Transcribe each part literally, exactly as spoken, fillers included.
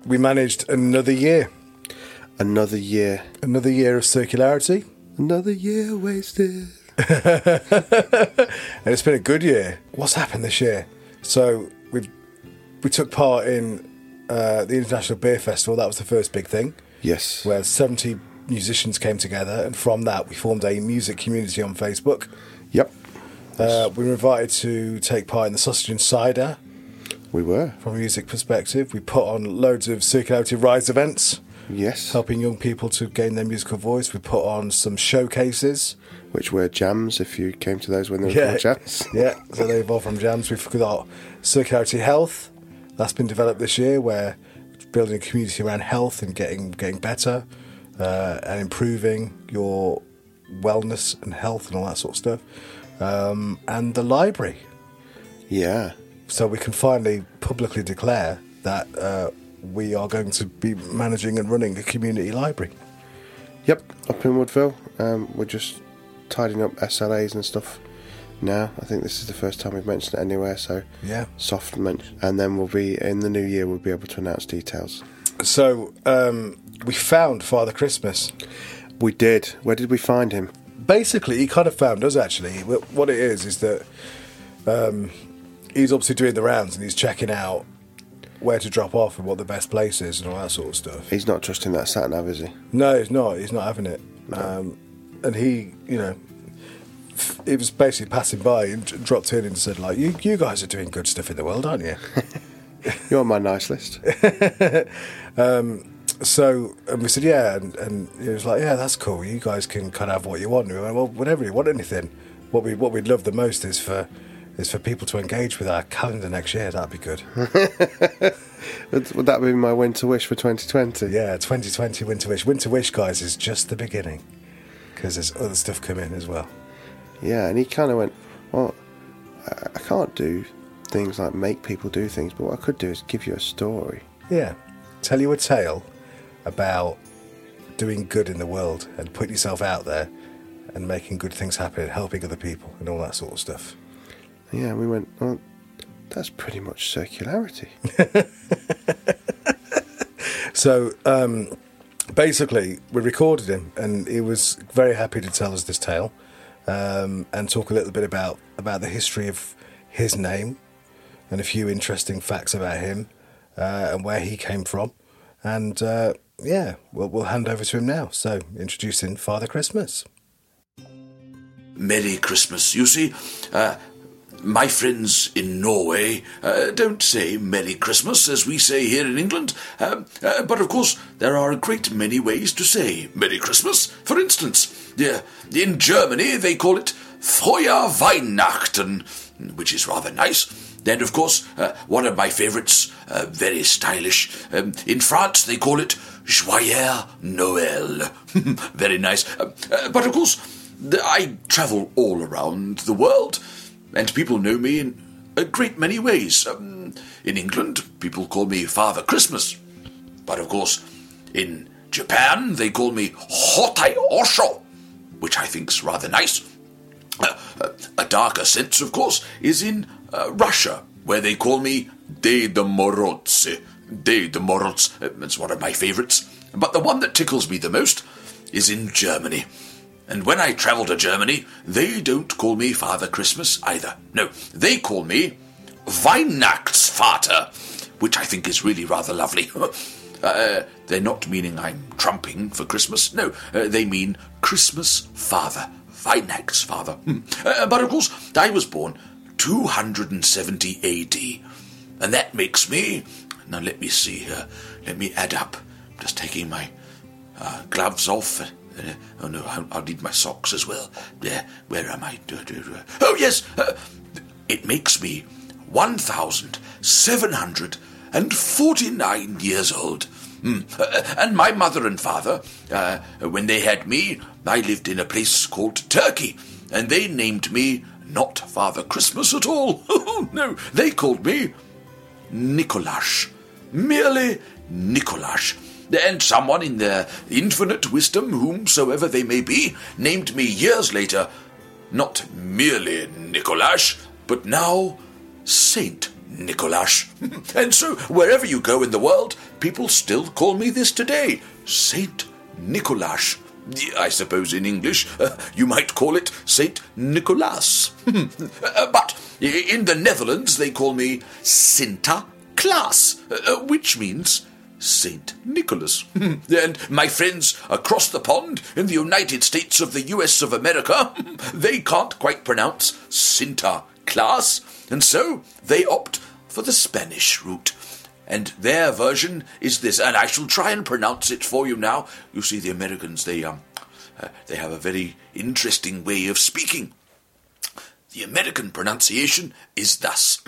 we managed another year. Another year. Another year of circularity. Another year wasted. And it's been a good year. What's happened this year? So we we took part in uh, the International Beer Festival. That was the first big thing. Yes. Where seventy musicians came together, and from that we formed a music community on Facebook. Yep. Uh, we were invited to take part in the Sausage and Cider. We were. From a music perspective. We put on loads of Circularity Rise events. Yes. Helping young people to gain their musical voice. We put on some showcases. Which were jams, if you came to those when they were yeah. called jams. Yeah, so they evolved from jams. We've got Circularity Health. That's been developed this year, where building a community around health and getting getting better uh, and improving your wellness and health and all that sort of stuff. Um, and the library. Yeah. So we can finally publicly declare that uh, we are going to be managing and running a community library. Yep, up in Woodville. Um, we're just tidying up S L As and stuff now. I think this is the first time we've mentioned it anywhere, so yeah, soft mention. And then we'll be, in the new year, we'll be able to announce details. So um, we found Father Christmas. We did. Where did we find him? Basically, he kind of found us, actually. What it is, is that um, he's obviously doing the rounds and he's checking out where to drop off and what the best place is and all that sort of stuff. He's not trusting that sat-nav, is he? No, he's not. He's not having it. No. Um, and he, you know, he was basically passing by and dropped in and said, like, you, you guys are doing good stuff in the world, aren't you? You're on my nice list. um, so, and we said, yeah, and, and he was like, yeah, that's cool. You guys can kind of have what you want. And we went, well, whenever you want anything. What we what we'd love the most is for is for people to engage with our calendar next year. That'd be good. Would that be my winter wish for twenty twenty? Yeah, twenty twenty winter wish. Winter wish, guys, is just the beginning, because there's other stuff coming as well. Yeah, and he kind of went, well, I can't do things like make people do things, but what I could do is give you a story. Yeah, tell you a tale about doing good in the world and putting yourself out there and making good things happen and helping other people and all that sort of stuff. Yeah, we went, well, that's pretty much circularity. So, um, basically, we recorded him and he was very happy to tell us this tale um, and talk a little bit about, about the history of his name and a few interesting facts about him uh, and where he came from. And, uh, yeah, we'll, we'll hand over to him now. So, introducing Father Christmas. Merry Christmas. You see, uh, my friends in Norway uh, don't say Merry Christmas as we say here in England, um, uh, but of course there are a great many ways to say Merry Christmas. For instance, uh, in Germany they call it Frohe Weihnachten, which is rather nice. Then, of course, uh, one of my favourites, uh, very stylish, um, in France they call it Joyeux Noël. Very nice. Uh, uh, but of course, I travel all around the world, and people know me in a great many ways. Um, in England, people call me Father Christmas. But of course, in Japan, they call me Hotai Osho, which I think's rather nice. Uh, a darker sense, of course, is in uh, Russia, where they call me Ded Moroz. Ded Moroz, it's one of my favourites. But the one that tickles me the most is in Germany. And when I travel to Germany, they don't call me Father Christmas either. No, they call me Weihnachtsvater, which I think is really rather lovely. uh, they're not meaning I'm trumping for Christmas. No, uh, they mean Christmas Father. Weihnachtsvater. Hmm. Uh, but of course, I was born two hundred seventy A D. And that makes me... Now let me see here. Let me add up. I'm just taking my uh, gloves off. Uh, oh no, I'll, I'll need my socks as well. There, where am I? Oh yes, uh, it makes me one thousand seven hundred forty-nine years old. Mm. Uh, and my mother and father, uh, when they had me, I lived in a place called Turkey, and they named me not Father Christmas at all. No, they called me Nicholas, merely Nicholas. And someone in their infinite wisdom, whomsoever they may be, named me years later, not merely Nicholas, but now Saint Nicholas. And so, wherever you go in the world, people still call me this today, Saint Nicholas. I suppose in English uh, you might call it Saint Nicholas. uh, but in the Netherlands they call me Sinterklaas, uh, which means Saint Nicholas. And my friends across the pond in the United States of the U S of America, they can't quite pronounce Sinterklaas, and so they opt for the Spanish route. And their version is this, and I shall try and pronounce it for you now. You see, the Americans, they um, uh, they have a very interesting way of speaking. The American pronunciation is thus: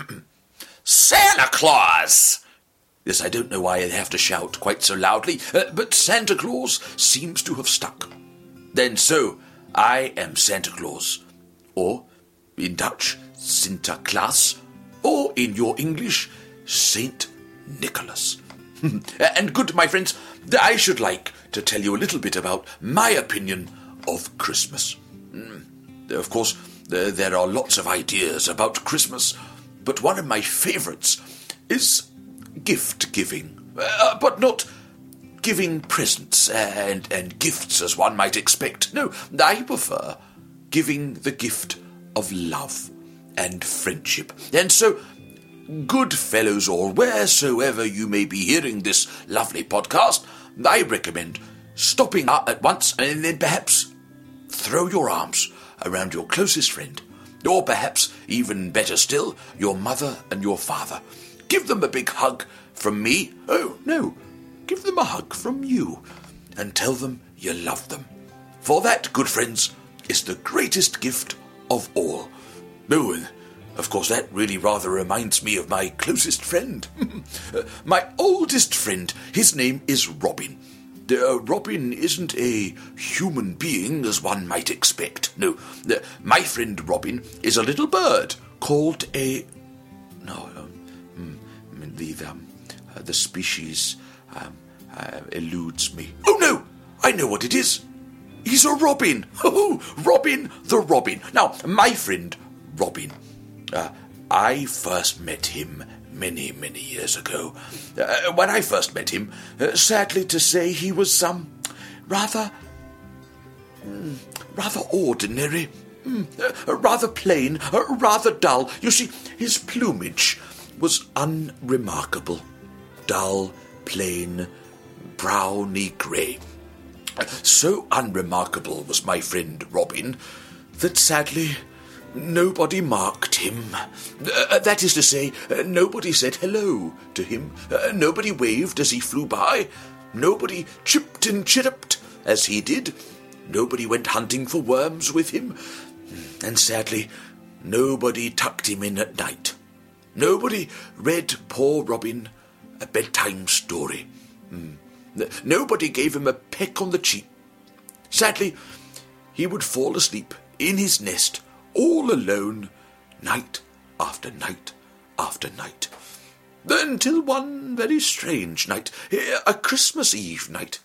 Santa Claus. Yes, I don't know why they have to shout quite so loudly, uh, but Santa Claus seems to have stuck. Then so, I am Santa Claus, or in Dutch, Sinterklaas, or in your English, Saint Nicholas. And good, my friends, I should like to tell you a little bit about my opinion of Christmas. Of course, there are lots of ideas about Christmas, but one of my favourites is gift-giving, uh, but not giving presents and, and gifts as one might expect. No, I prefer giving the gift of love and friendship. And so, good fellows all, wheresoever you may be hearing this lovely podcast, I recommend stopping out at once and then perhaps throw your arms around your closest friend, or perhaps, even better still, your mother and your father. Give them a big hug from me. Oh, no, give them a hug from you, and tell them you love them. For that, good friends, is the greatest gift of all. Oh, and of course, that really rather reminds me of my closest friend. My oldest friend, his name is Robin. Uh, Robin isn't a human being, as one might expect. No, uh, my friend Robin is a little bird called a... No, um, the, um, uh, the species um, uh, eludes me. Oh, no, I know what it is. He's a robin. Oh, Robin the Robin. Now, my friend Robin... Uh, I first met him many, many years ago. Uh, when I first met him, uh, sadly to say, he was um, rather, mm, rather ordinary, mm, uh, rather plain, uh, rather dull. You see, his plumage was unremarkable, dull, plain, browny grey. Uh, so unremarkable was my friend Robin that sadly nobody marked him. Uh, that is to say, uh, nobody said hello to him. Uh, nobody waved as he flew by. Nobody chipped and chirruped as he did. Nobody went hunting for worms with him. And sadly, nobody tucked him in at night. Nobody read poor Robin a bedtime story. Mm. Nobody gave him a peck on the cheek. Sadly, he would fall asleep in his nest all alone, night after night after night. Until one very strange night, a Christmas Eve night.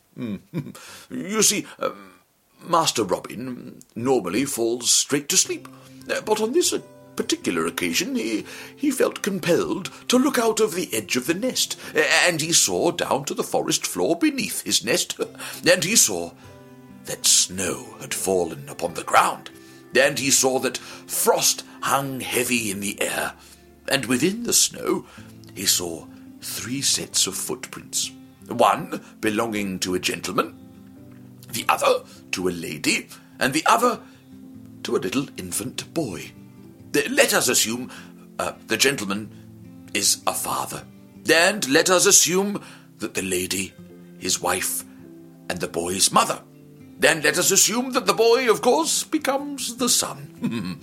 You see, um, Master Robin normally falls straight to sleep, but on this particular occasion he, he felt compelled to look out of the edge of the nest, and he saw down to the forest floor beneath his nest, and he saw that snow had fallen upon the ground. And he saw that frost hung heavy in the air, and within the snow he saw three sets of footprints, one belonging to a gentleman, the other to a lady, and the other to a little infant boy. Let us assume uh, the gentleman is a father, and let us assume that the lady, his wife, and the boy's mother. Then let us assume that the boy, of course, becomes the son.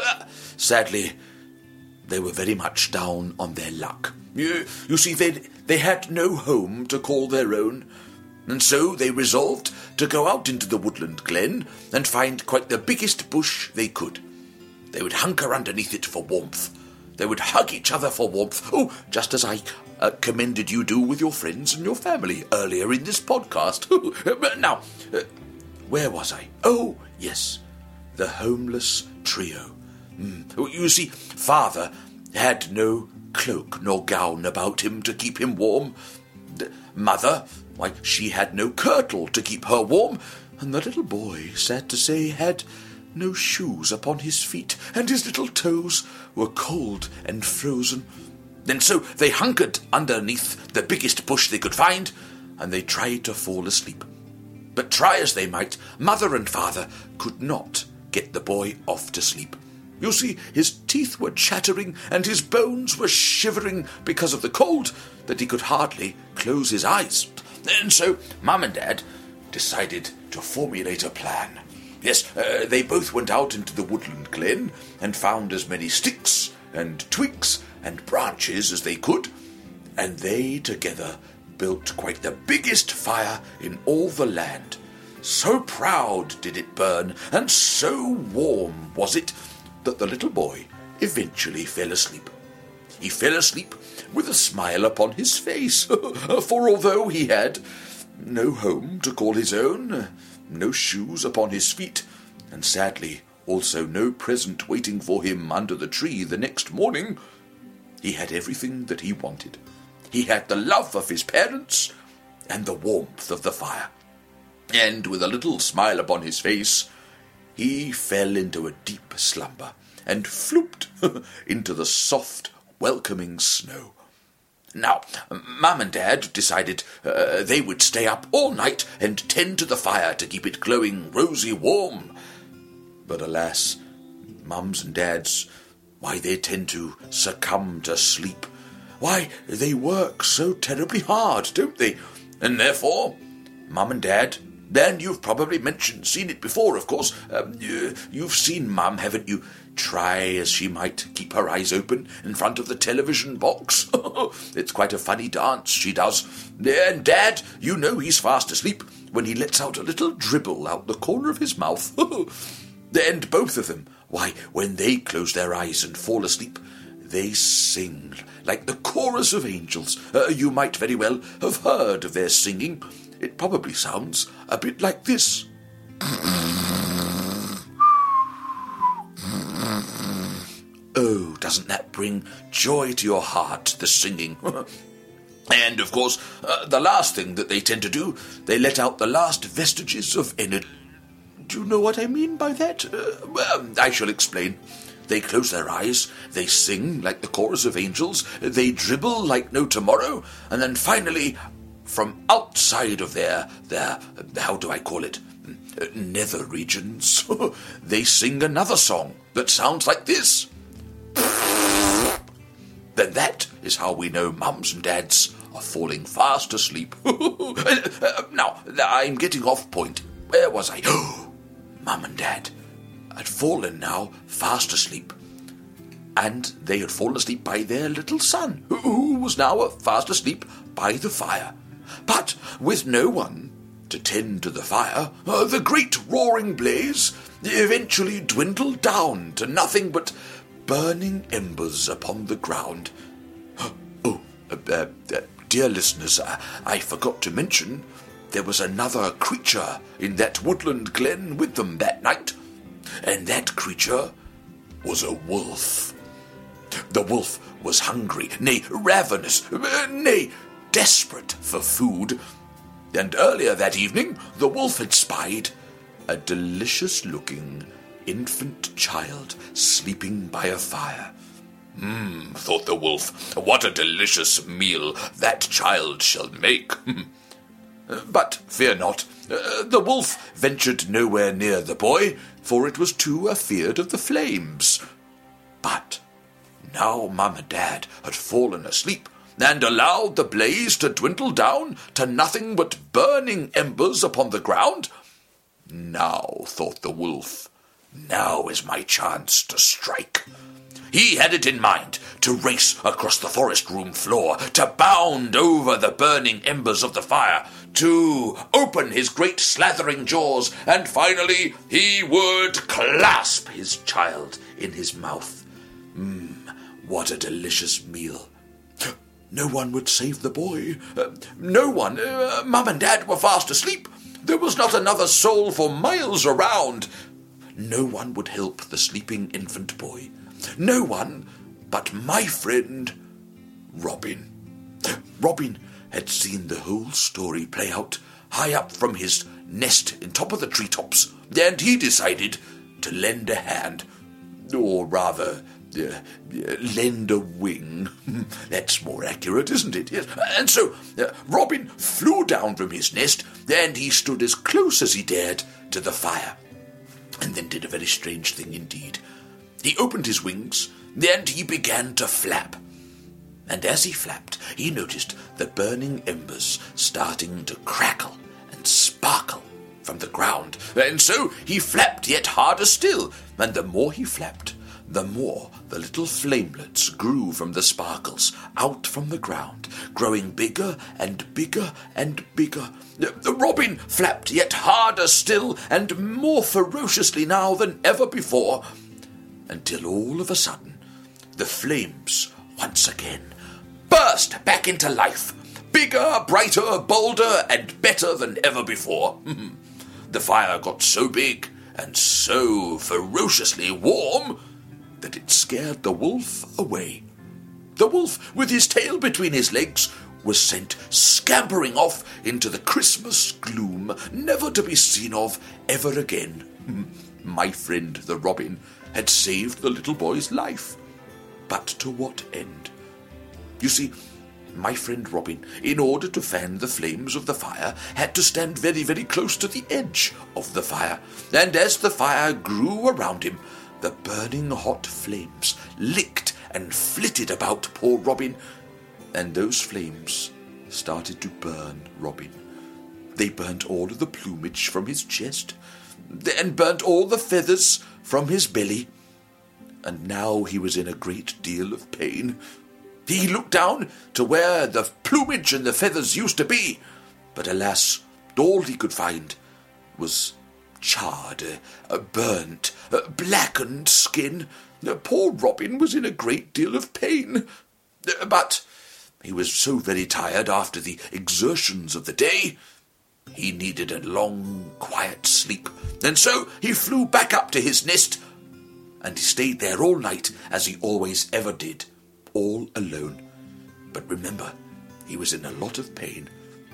Sadly, they were very much down on their luck. You, you see, they they had no home to call their own, and so they resolved to go out into the woodland glen and find quite the biggest bush they could. They would hunker underneath it for warmth. They would hug each other for warmth. Oh, just as I uh, commended you do with your friends and your family earlier in this podcast. Now... Uh, Where was I? Oh, yes, the homeless trio. Mm. You see, Father had no cloak nor gown about him to keep him warm. The mother, why, she had no kirtle to keep her warm, and the little boy, sad to say, had no shoes upon his feet, and his little toes were cold and frozen. And so they hunkered underneath the biggest bush they could find, and they tried to fall asleep. But try as they might, mother and father could not get the boy off to sleep. You see, his teeth were chattering, and his bones were shivering because of the cold, that he could hardly close his eyes. And so Mum and Dad decided to formulate a plan. Yes, uh, they both went out into the woodland glen and found as many sticks and twigs and branches as they could, and they together built quite the biggest fire in all the land. So proud did it burn, and so warm was it, that the little boy eventually fell asleep. He fell asleep with a smile upon his face, for although he had no home to call his own, no shoes upon his feet, and sadly also no present waiting for him under the tree the next morning, he had everything that he wanted. He had the love of his parents and the warmth of the fire. And with a little smile upon his face, he fell into a deep slumber and flooped into the soft, welcoming snow. Now, Mum and Dad decided uh, they would stay up all night and tend to the fire to keep it glowing rosy warm. But alas, mums and dads, why, they tend to succumb to sleep. Why, they work so terribly hard, don't they? And therefore, Mum and Dad, then you've probably mentioned, seen it before, of course. Um, you, you've seen Mum, haven't you? Try as she might keep her eyes open in front of the television box. It's quite a funny dance she does. And Dad, you know he's fast asleep when he lets out a little dribble out the corner of his mouth. And both of them, why, when they close their eyes and fall asleep, they sing like the chorus of angels. Uh, you might very well have heard of their singing. It probably sounds a bit like this. Oh, doesn't that bring joy to your heart, the singing? And, of course, uh, the last thing that they tend to do, they let out the last vestiges of energy. Do you know what I mean by that? Uh, well, I shall explain. They close their eyes, they sing like the chorus of angels, they dribble like no tomorrow, and then finally, from outside of their, their, how do I call it, uh, nether regions, they sing another song that sounds like this. Then that is how we know mums and dads are falling fast asleep. uh, now, I'm getting off point. Where was I? Mum and Dad had fallen now fast asleep, and they had fallen asleep by their little son, who was now fast asleep by the fire. But with no one to tend to the fire, uh, the great roaring blaze eventually dwindled down to nothing but burning embers upon the ground. Oh, uh, uh, uh, dear listeners, uh, I forgot to mention there was another creature in that woodland glen with them that night, and that creature was a wolf. The wolf was hungry, nay, ravenous, uh, nay, desperate for food, and earlier that evening the wolf had spied a delicious-looking infant child sleeping by a fire. Hmm, thought the wolf, what a delicious meal that child shall make. But fear not, uh, the wolf ventured nowhere near the boy, for it was too afeard of the flames. But now Mum and Dad had fallen asleep, and allowed the blaze to dwindle down to nothing but burning embers upon the ground. Now, thought the wolf, now is my chance to strike. He had it in mind to race across the forest room floor, to bound over the burning embers of the fire, to open his great slathering jaws, and finally he would clasp his child in his mouth. Mmm, what a delicious meal. No one would save the boy. Uh, no one. Uh, Mum and Dad were fast asleep. There was not another soul for miles around. No one would help the sleeping infant boy. No one but my friend Robin. Robin had seen the whole story play out high up from his nest in top of the treetops, and he decided to lend a hand, or rather, uh, uh, lend a wing. That's more accurate, isn't it? Yes. And so uh, Robin flew down from his nest, and he stood as close as he dared to the fire, and then did a very strange thing indeed. He opened his wings, and he began to flap. And as he flapped, he noticed the burning embers starting to crackle and sparkle from the ground. And so he flapped yet harder still, and the more he flapped, the more the little flamelets grew from the sparkles out from the ground, growing bigger and bigger and bigger. The Robin flapped yet harder still, and more ferociously now than ever before, until all of a sudden the flames once again burst back into life, bigger, brighter, bolder, and better than ever before. The fire got so big and so ferociously warm that it scared the wolf away. The wolf, with his tail between his legs, was sent scampering off into the Christmas gloom, never to be seen of ever again. My friend the Robin had saved the little boy's life. But to what end? You see, my friend Robin, in order to fan the flames of the fire, had to stand very, very close to the edge of the fire. And as the fire grew around him, the burning hot flames licked and flitted about poor Robin, and those flames started to burn Robin. They burnt all of the plumage from his chest, and burnt all the feathers from his belly, and now he was in a great deal of pain. He looked down to where the plumage and the feathers used to be, but alas, all he could find was charred, uh, burnt, uh, blackened skin. Uh, poor Robin was in a great deal of pain, uh, but he was so very tired after the exertions of the day, he needed a long, quiet sleep, and so he flew back up to his nest, and he stayed there all night, as he always ever did, all alone. But remember, he was in a lot of pain.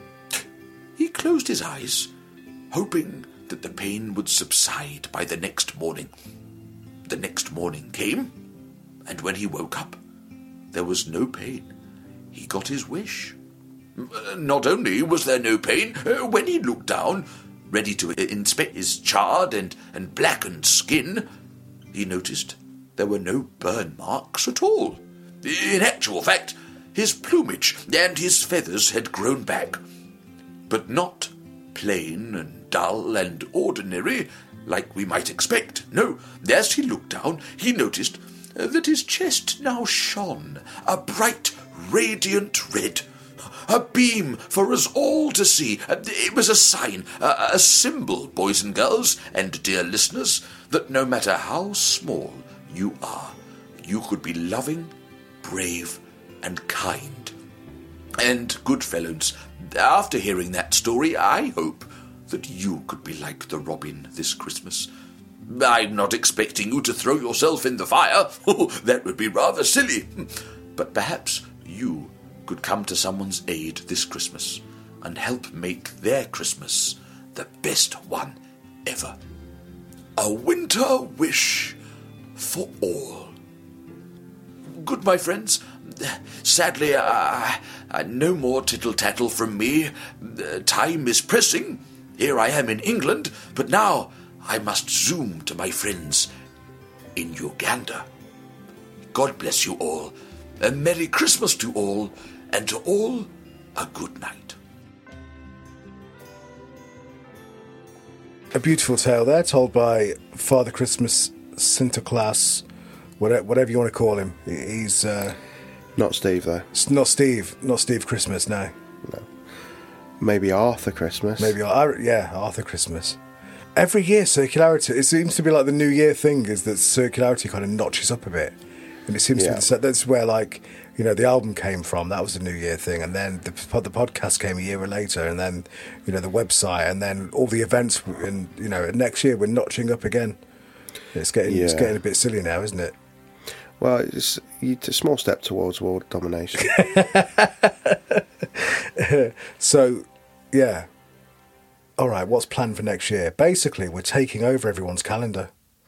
He closed his eyes, hoping that the pain would subside by the next morning. The next morning came, and when he woke up, there was no pain. He got his wish. Not only was there no pain, when he looked down, ready to inspect his charred and, and blackened skin, he noticed there were no burn marks at all. In actual fact, his plumage and his feathers had grown back, but not plain and dull and ordinary, like we might expect. No, as he looked down, he noticed that his chest now shone a bright, radiant red, a beam for us all to see. It was a sign, a, a symbol, boys and girls, and dear listeners, that no matter how small you are, you could be loving, brave, and kind. And, good fellows, after hearing that story, I hope that you could be like the Robin this Christmas. I'm not expecting you to throw yourself in the fire. That would be rather silly. But perhaps you could come to someone's aid this Christmas and help make their Christmas the best one ever. A winter wish for all. Good, my friends. Sadly, uh, uh, no more tittle-tattle from me. Uh, time is pressing. Here I am in England, but now I must zoom to my friends in Uganda. God bless you all. A Merry Christmas to all, and to all a good night. A beautiful tale there, told by Father Christmas, Sinterklaas, whatever, whatever you want to call him. He's uh, not Steve, though. It's not Steve, not Steve Christmas. No, no. Maybe Arthur Christmas. Maybe, yeah, Arthur Christmas. Every year, circularity. It seems to be like the New Year thing is that circularity kind of notches up a bit, and it seems yeah. to be that's where, like, you know, the album came from. That was the New Year thing, and then the the podcast came a year later, and then, you know, the website, and then all the events. And, you know, next year we're notching up again. It's getting yeah. it's getting a bit silly now, isn't it? Well, it's, it's a small step towards world domination. So, yeah. All right, what's planned for next year? Basically, we're taking over everyone's calendar.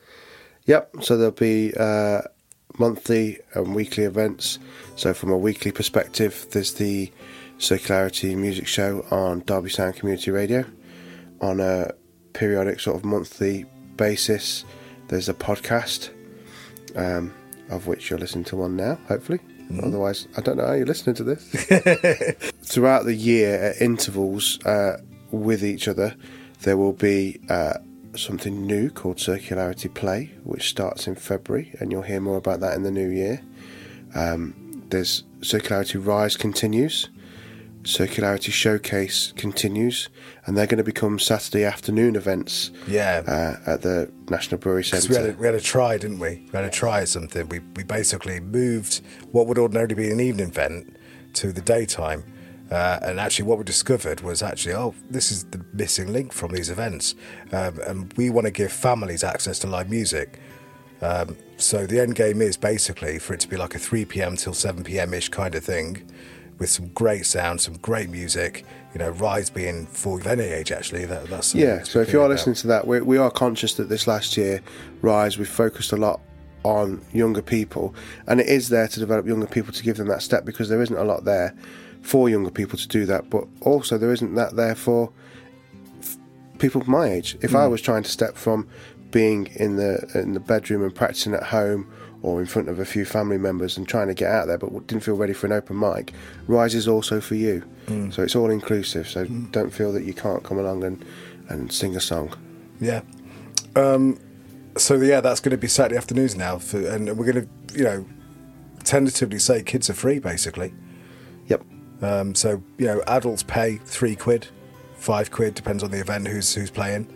Yep, so there'll be uh, monthly and weekly events. So from a weekly perspective, there's the Circularity Music Show on Derby Sound Community Radio. On a periodic sort of monthly basis, there's a podcast, um, of which you're listening to one now, hopefully. Mm. Otherwise, I don't know how you're listening to this. Throughout the year, at intervals uh, with each other, there will be uh, something new called Circularity Play, which starts in February, and you'll hear more about that in the new year. Um, there's Circularity Rise continues. Circularity Showcase continues, and they're going to become Saturday afternoon events. Yeah, uh, at the National Brewery Centre. We had, a, we had a try, didn't we? We had a try at something. We we basically moved what would ordinarily be an evening event to the daytime, uh, and actually what we discovered was actually, oh, this is the missing link from these events, um, and we want to give families access to live music. Um, so the end game is basically for it to be like a three p.m. till seven p.m. ish kind of thing, with some great sound, some great music, you know, Rise being for any age, actually. That, that's yeah, so if you are listening to that, we, we are conscious that this last year, Rise, we've focused a lot on younger people, and it is there to develop younger people, to give them that step, because there isn't a lot there for younger people to do that, but also there isn't that there for f- people my age. If mm. I was trying to step from being in the in the bedroom and practicing at home, or in front of a few family members and trying to get out there but didn't feel ready for an open mic, Rise is also for you. Mm. So it's all inclusive, so mm. don't feel that you can't come along and, and sing a song. Yeah. Um, so, yeah, that's going to be Saturday afternoons now, for, and we're going to, you know, tentatively say kids are free, basically. Yep. Um, so, you know, adults pay three quid, five quid, depends on the event, who's, who's playing,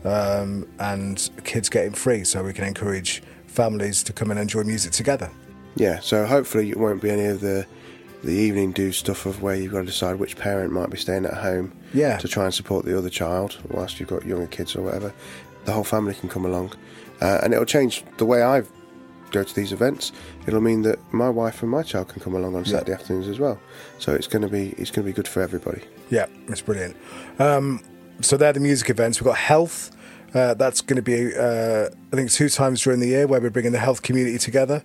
um, and kids getting free, so we can encourage families to come and enjoy music together. Yeah, so hopefully it won't be any of the the evening do stuff of where you've got to decide which parent might be staying at home yeah. to try and support the other child whilst you've got younger kids or whatever. The whole family can come along, uh, and it'll change the way I go to these events. It'll mean that my wife and my child can come along on Saturday yeah. afternoons as well. So it's going to be it's going to be good for everybody. Yeah, it's brilliant. Um, so they're the music events. We've got health. Uh, that's going to be, uh, I think, two times during the year where we're bringing the health community together.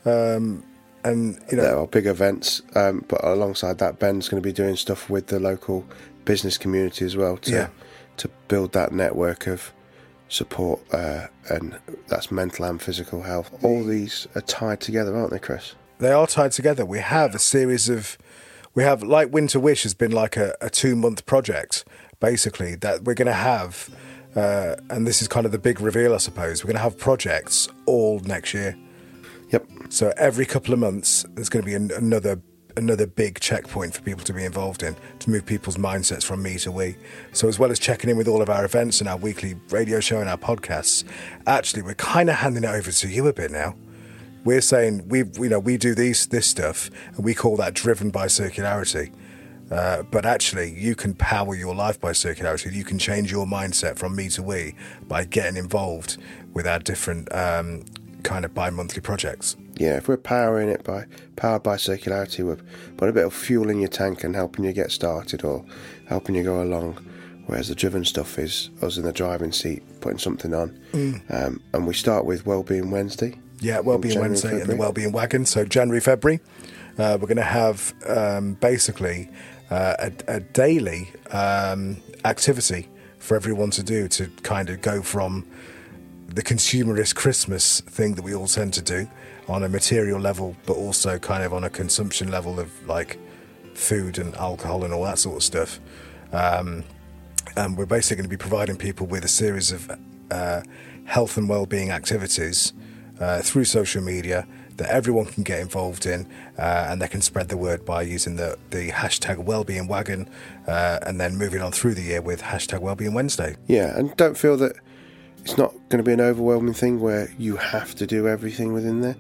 Um, and you know, there are big events, um, but alongside that, Ben's going to be doing stuff with the local business community as well to yeah. to build that network of support, uh, and that's mental and physical health. All these are tied together, aren't they, Chris? They are tied together. We have a series of, we have, like Winter Wish has been like a, a two-month project, basically, that we're going to have. Uh, and this is kind of the big reveal, I suppose. We're going to have projects all next year. Yep. So every couple of months, there's going to be an, another another big checkpoint for people to be involved in, to move people's mindsets from me to we. So as well as checking in with all of our events and our weekly radio show and our podcasts, actually, we're kind of handing it over to you a bit now. We're saying, we you know, we do these this stuff, and we call that driven by circularity. Uh, but actually, you can power your life by circularity. You can change your mindset from me to we by getting involved with our different um, kind of bi-monthly projects. Yeah, if we're powering it by powered by circularity, we're putting a bit of fuel in your tank and helping you get started or helping you go along. Whereas the driven stuff is us in the driving seat putting something on. Mm. Um, and we start with Wellbeing Wednesday. Yeah, Wellbeing Wednesday and the Wellbeing Wagon. So January, February, uh, we're going to have um, basically Uh, a, a daily um, activity for everyone to do to kind of go from the consumerist Christmas thing that we all tend to do on a material level, but also kind of on a consumption level of like food and alcohol and all that sort of stuff. Um, and we're basically going to be providing people with a series of uh, health and well-being activities uh, through social media that everyone can get involved in, uh, and they can spread the word by using the, the hashtag Wellbeing Wagon, uh, and then moving on through the year with hashtag Wellbeing Wednesday. Yeah, and don't feel that it's not going to be an overwhelming thing where you have to do everything within there.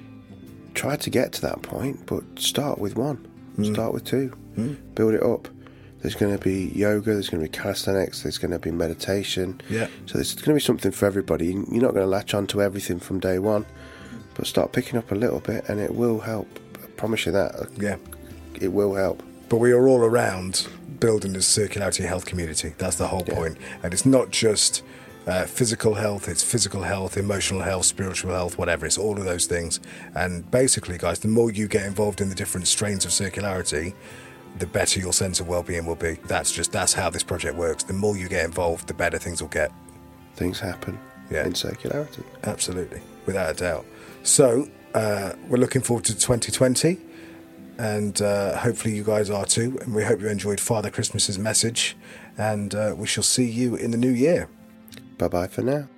Try to get to that point, but start with one. Mm. Start with two. Mm. Build it up. There's going to be yoga, there's going to be calisthenics, there's going to be meditation. Yeah. So there's going to be something for everybody. You're not going to latch on to everything from day one. but start picking up a little bit, and it will help. I promise you that. Yeah. It will help. But we are all around building this circularity health community. That's the whole Yeah. point. And it's not just uh, physical health, it's physical health, emotional health, spiritual health, whatever. It's all of those things. And basically, guys, the more you get involved in the different strains of circularity, the better your sense of well-being will be. That's just, that's how this project works. The more you get involved, the better things will get. Things happen Yeah. in circularity. Absolutely, without a doubt. So, uh, we're looking forward to twenty twenty. And uh, hopefully you guys are too. And we hope you enjoyed Father Christmas's message. And uh, we shall see you in the new year. Bye-bye for now.